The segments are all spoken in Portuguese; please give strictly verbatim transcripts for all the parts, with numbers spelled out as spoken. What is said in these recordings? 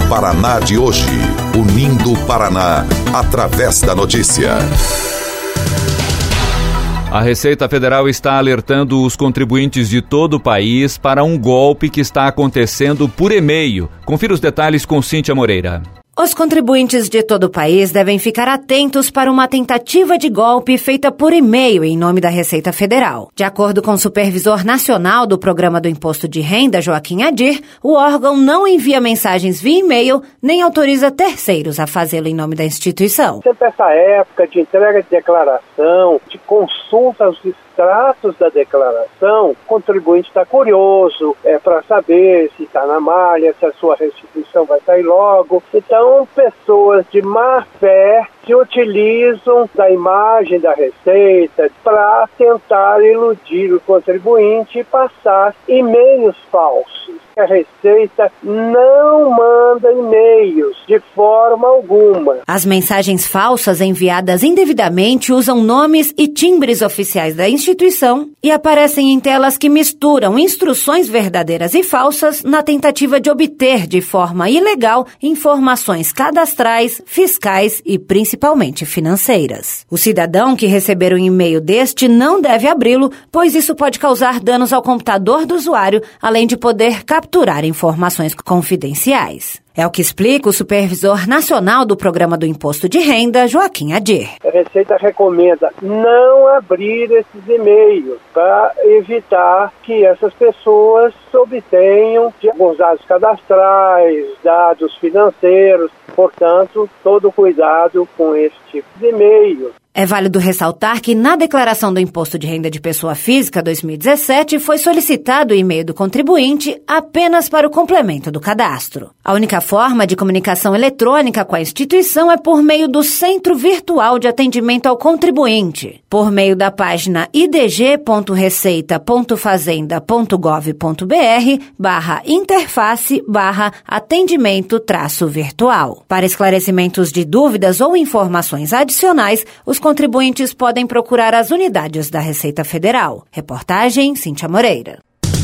Paraná de hoje, unindo o Paraná através da notícia. A Receita Federal está alertando os contribuintes de todo o país para um golpe que está acontecendo por e-mail. Confira os detalhes com Cíntia Moreira. Os contribuintes de todo o país devem ficar atentos para uma tentativa de golpe feita por e-mail em nome da Receita Federal. De acordo com o supervisor nacional do Programa do Imposto de Renda, Joaquim Adir, o órgão não envia mensagens via e-mail nem autoriza terceiros a fazê-lo em nome da instituição. Sempre essa época de entrega de declaração, de consulta aos extratos da declaração, o contribuinte está curioso é, para saber se está na malha, se a sua restituição vai sair logo. Então, pessoas de má fé se utilizam da imagem da Receita para tentar iludir o contribuinte e passar e-mails falsos. A Receita não manda e-mails de forma alguma. As mensagens falsas enviadas indevidamente usam nomes e timbres oficiais da instituição e aparecem em telas que misturam instruções verdadeiras e falsas na tentativa de obter de forma ilegal informações cadastrais, fiscais e principalmente financeiras. O cidadão que receber um e-mail deste não deve abri-lo, pois isso pode causar danos ao computador do usuário, além de poder capturar capturar informações confidenciais. É o que explica o supervisor nacional do Programa do Imposto de Renda, Joaquim Adir. A Receita recomenda não abrir esses e-mails para evitar que essas pessoas obtenham alguns dados cadastrais, dados financeiros. Portanto, todo cuidado com esse tipo de e-mail. É válido ressaltar que na declaração do Imposto de Renda de Pessoa Física dois mil e dezessete foi solicitado o e-mail do contribuinte apenas para o complemento do cadastro. A única forma de comunicação eletrônica com a instituição é por meio do Centro Virtual de Atendimento ao Contribuinte, por meio da página idg.receita.fazenda.gov.br barra interface barra atendimento traço virtual. Para esclarecimentos de dúvidas ou informações adicionais, os contribuintes podem procurar as unidades da Receita Federal. Reportagem Cíntia Moreira.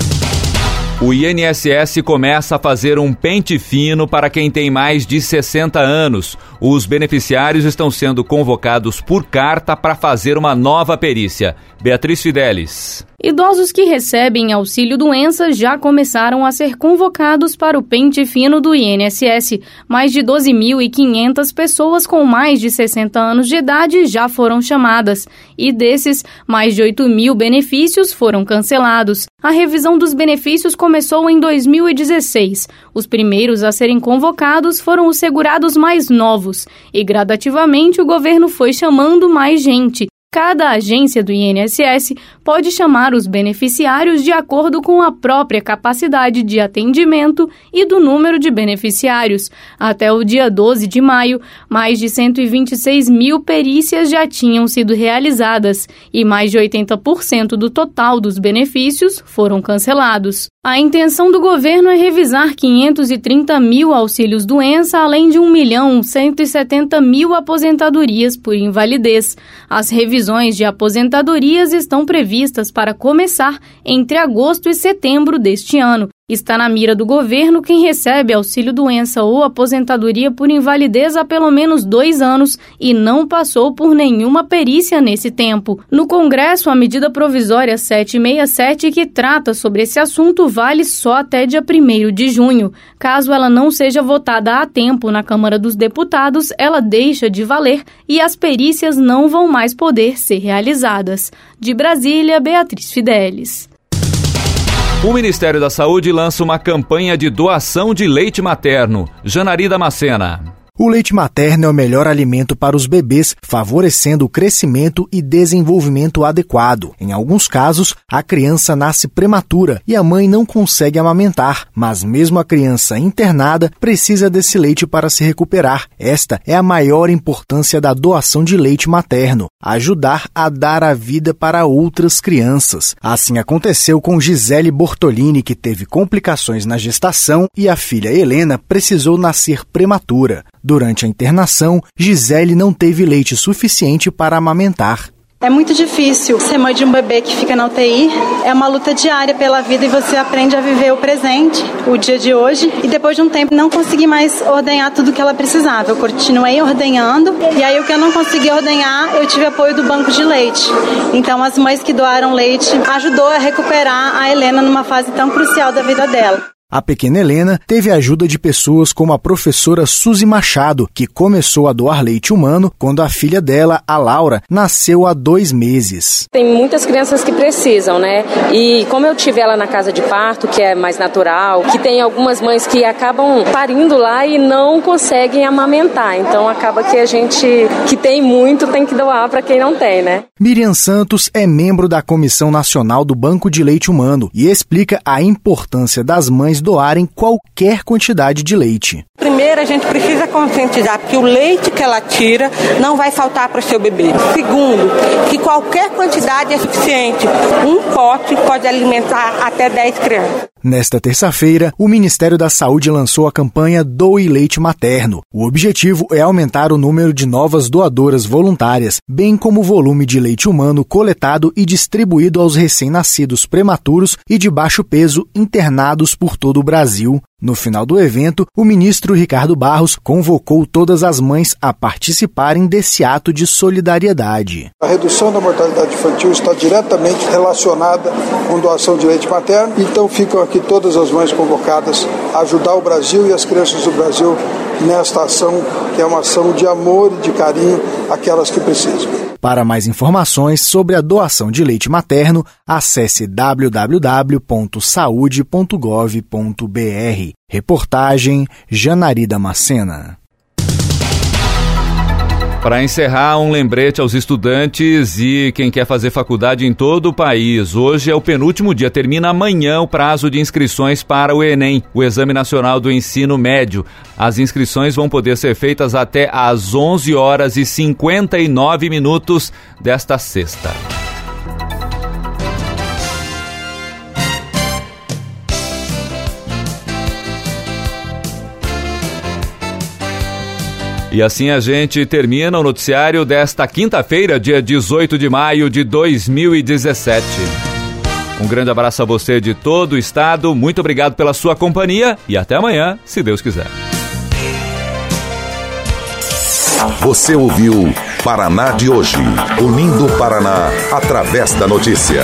O I N S S começa a fazer um pente fino para quem tem mais de sessenta anos. Os beneficiários estão sendo convocados por carta para fazer uma nova perícia. Beatriz Fidelis. Idosos que recebem auxílio-doença já começaram a ser convocados para o pente fino do I N S S. Mais de doze mil e quinhentas pessoas com mais de sessenta anos de idade já foram chamadas. E desses, mais de oito mil benefícios foram cancelados. A revisão dos benefícios começou em dois mil e dezesseis. Os primeiros a serem convocados foram os segurados mais novos. E gradativamente o governo foi chamando mais gente. Cada agência do I N S S pode chamar os beneficiários de acordo com a própria capacidade de atendimento e do número de beneficiários. Até o dia doze de maio, mais de cento e vinte e seis mil perícias já tinham sido realizadas e mais de oitenta por cento do total dos benefícios foram cancelados. A intenção do governo é revisar quinhentos e trinta mil auxílios-doença, além de um milhão cento e setenta mil aposentadorias por invalidez. As revisões de aposentadorias estão previstas para começar entre agosto e setembro deste ano. Está na mira do governo quem recebe auxílio-doença ou aposentadoria por invalidez há pelo menos dois anos e não passou por nenhuma perícia nesse tempo. No Congresso, a medida provisória setecentos e sessenta e sete, que trata sobre esse assunto, vale só até dia primeiro de junho. Caso ela não seja votada a tempo na Câmara dos Deputados, ela deixa de valer e as perícias não vão mais poder ser realizadas. De Brasília, Beatriz Fidelis. O Ministério da Saúde lança uma campanha de doação de leite materno. Janari Damascena. O leite materno é o melhor alimento para os bebês, favorecendo o crescimento e desenvolvimento adequado. Em alguns casos, a criança nasce prematura e a mãe não consegue amamentar, mas mesmo a criança internada precisa desse leite para se recuperar. Esta é a maior importância da doação de leite materno, ajudar a dar a vida para outras crianças. Assim aconteceu com Gisele Bortolini, que teve complicações na gestação e a filha Helena precisou nascer prematura. Durante a internação, Gisele não teve leite suficiente para amamentar. É muito difícil ser mãe de um bebê que fica na U T I. É uma luta diária pela vida e você aprende a viver o presente, o dia de hoje. E depois de um tempo não consegui mais ordenhar tudo que ela precisava. Eu continuei ordenhando e aí o que eu não consegui ordenhar, eu tive apoio do banco de leite. Então as mães que doaram leite ajudou a recuperar a Helena numa fase tão crucial da vida dela. A pequena Helena teve a ajuda de pessoas como a professora Suzy Machado, que começou a doar leite humano quando a filha dela, a Laura, nasceu há dois meses. Tem muitas crianças que precisam, né? E como eu tive ela na casa de parto, que é mais natural, que tem algumas mães que acabam parindo lá e não conseguem amamentar. Então acaba que a gente, que tem muito, tem que doar para quem não tem, né? Miriam Santos é membro da Comissão Nacional do Banco de Leite Humano e explica a importância das mães doarem qualquer quantidade de leite. Primeiro, a gente precisa conscientizar que o leite que ela tira não vai faltar para o seu bebê. Segundo, que qualquer quantidade é suficiente. Um pote pode alimentar até dez crianças. Nesta terça-feira, o Ministério da Saúde lançou a campanha Doe Leite Materno. O objetivo é aumentar o número de novas doadoras voluntárias, bem como o volume de leite humano coletado e distribuído aos recém-nascidos prematuros e de baixo peso internados por todo o Brasil. No final do evento, o ministro Ricardo Barros convocou todas as mães a participarem desse ato de solidariedade. A redução da mortalidade infantil está diretamente relacionada com doação de leite materno, então ficam aqui todas as mães convocadas a ajudar o Brasil e as crianças do Brasil nesta ação, que é uma ação de amor e de carinho àquelas que precisam. Para mais informações sobre a doação de leite materno, acesse w w w ponto saude ponto gov ponto b r. Reportagem Janari Damascena. Para encerrar, um lembrete aos estudantes e quem quer fazer faculdade em todo o país. Hoje é o penúltimo dia, termina amanhã o prazo de inscrições para o Enem, o Exame Nacional do Ensino Médio. As inscrições vão poder ser feitas até às onze horas e cinquenta e nove minutos desta sexta. E assim a gente termina o noticiário desta quinta-feira, dia dezoito de maio de dois mil e dezessete. Um grande abraço a você de todo o estado, muito obrigado pela sua companhia e até amanhã, se Deus quiser. Você ouviu Paraná de hoje, unindo o Paraná através da notícia.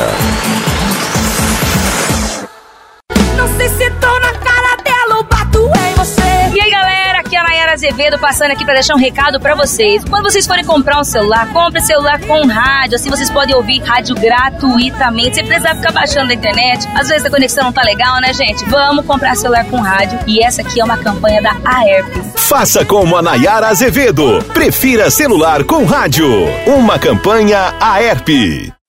Não sei se tô na cara dela ou bato em você. E aí, galera, aqui é a Nayara Azevedo passando aqui para deixar um recado para vocês. Quando vocês forem comprar um celular, compre celular com rádio, assim vocês podem ouvir rádio gratuitamente, sem precisar ficar baixando da internet. Às vezes a conexão não tá legal, né, gente? Vamos comprar celular com rádio e essa aqui é uma campanha da A E R P. Faça como a Nayara Azevedo. Prefira celular com rádio. Uma campanha A E R P.